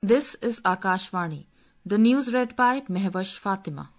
This is Akashvani. The news read by Mehwash Fatima.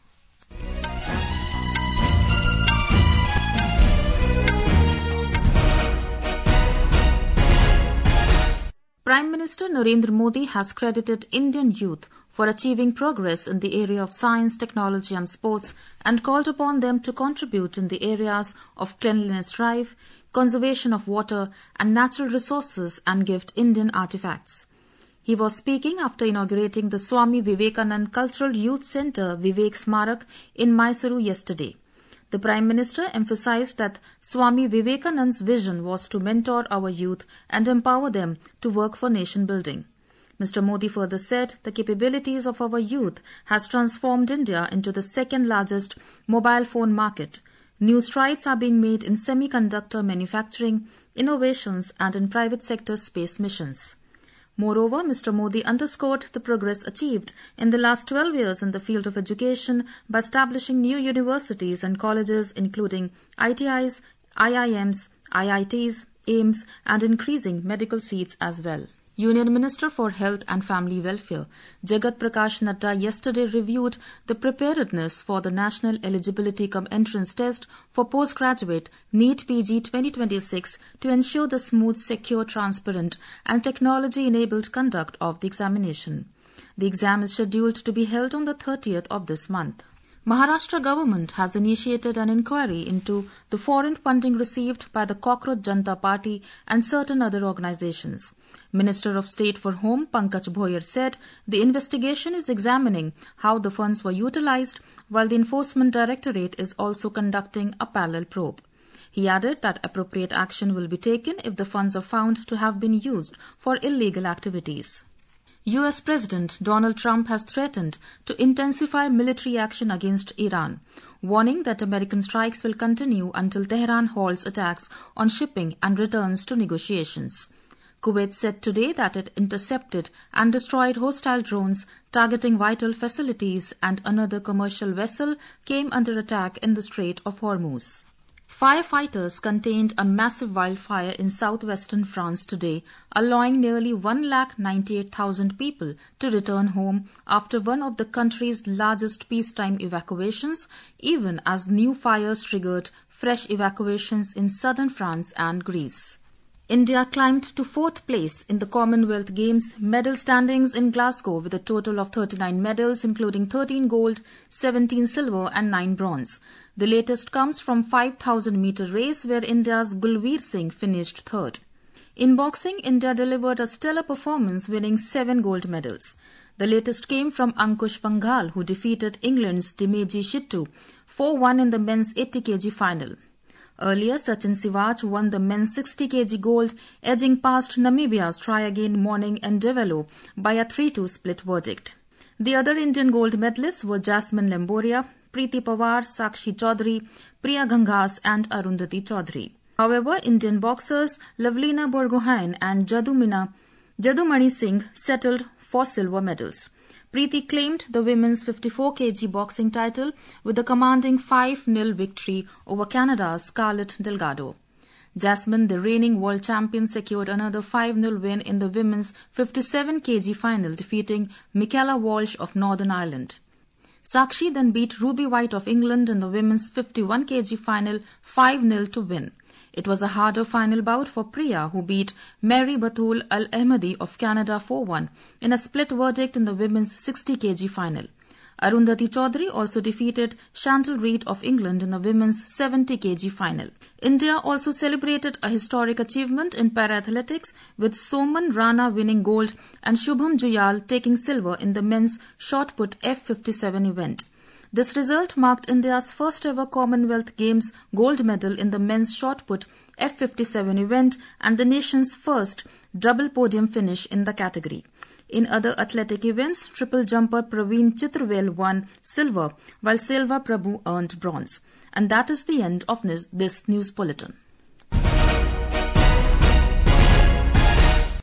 Prime Minister Narendra Modi has credited Indian youth for achieving progress in the area of science, technology and sports and called upon them to contribute in the areas of cleanliness drive, conservation of water and natural resources and gift Indian artifacts. He was speaking after inaugurating the Swami Vivekanand Cultural Youth Centre Vivek Smarak in Mysuru yesterday. The Prime Minister emphasized that Swami Vivekanand's vision was to mentor our youth and empower them to work for nation building. Mr. Modi further said the capabilities of our youth has transformed India into the second largest mobile phone market. New strides are being made in semiconductor manufacturing, innovations and in private sector space missions. Moreover, Mr. Modi underscored the progress achieved in the last 12 years in the field of education by establishing new universities and colleges including ITIs, IIMs, IITs, AIIMS and increasing medical seats as well. Union Minister for Health and Family Welfare, Jagat Prakash Nadda, yesterday reviewed the preparedness for the National Eligibility Cum Entrance Test for Postgraduate NEET PG 2026 to ensure the smooth, secure, transparent and technology-enabled conduct of the examination. The exam is scheduled to be held on the 30th of this month. Maharashtra government has initiated an inquiry into the foreign funding received by the Cockroach Janata Party and certain other organizations. Minister of State for Home Pankaj Bhoyer said the investigation is examining how the funds were utilized, while the Enforcement Directorate is also conducting a parallel probe. He added that appropriate action will be taken if the funds are found to have been used for illegal activities. U.S. President Donald Trump has threatened to intensify military action against Iran, warning that American strikes will continue until Tehran halts attacks on shipping and returns to negotiations. Kuwait said today that it intercepted and destroyed hostile drones targeting vital facilities and another commercial vessel came under attack in the Strait of Hormuz. Firefighters contained a massive wildfire in southwestern France today, allowing nearly 198,000 people to return home after one of the country's largest peacetime evacuations, even as new fires triggered fresh evacuations in southern France and Greece. India climbed to 4th place in the Commonwealth Games medal standings in Glasgow with a total of 39 medals including 13 gold, 17 silver and 9 bronze. The latest comes from 5,000-meter race where India's Gulveer Singh finished 3rd. In boxing, India delivered a stellar performance winning 7 gold medals. The latest came from Ankush Panghal who defeated England's Dimeji Shittu 4-1 in the men's 80 kg final. Earlier, Sachin Sivaj won the men's 60 kg gold, edging past Namibia's try-again Morning Ndevelo by a 3-2 split verdict. The other Indian gold medalists were Jasmine Lemboria, Preeti Pawar, Sakshi Chaudhary, Priya Gangas and Arundhati Chaudhary. However, Indian boxers Lavlina Borgohain and Jadumani Singh settled for silver medals. Preeti claimed the women's 54 kg boxing title with a commanding 5-0 victory over Canada's Scarlett Delgado. Jasmine, the reigning world champion, secured another 5-0 win in the women's 57 kg final, defeating Michaela Walsh of Northern Ireland. Sakshi then beat Ruby White of England in the women's 51 kg final 5-0 to win. It was a harder final bout for Priya, who beat Mary Batul Al-Ahmadi of Canada 4-1 in a split verdict in the women's 60 kg final. Arundhati Chaudhary also defeated Chantal Reid of England in the women's 70 kg final. India also celebrated a historic achievement in para-athletics with Soman Rana winning gold and Shubham Juyal taking silver in the men's shot put F57 event. This result marked India's first ever Commonwealth Games gold medal in the men's shot put F57 event and the nation's first double podium finish in the category. In other athletic events, triple jumper Praveen Chitravel won silver while Selva Prabhu earned bronze. And that is the end of this news bulletin.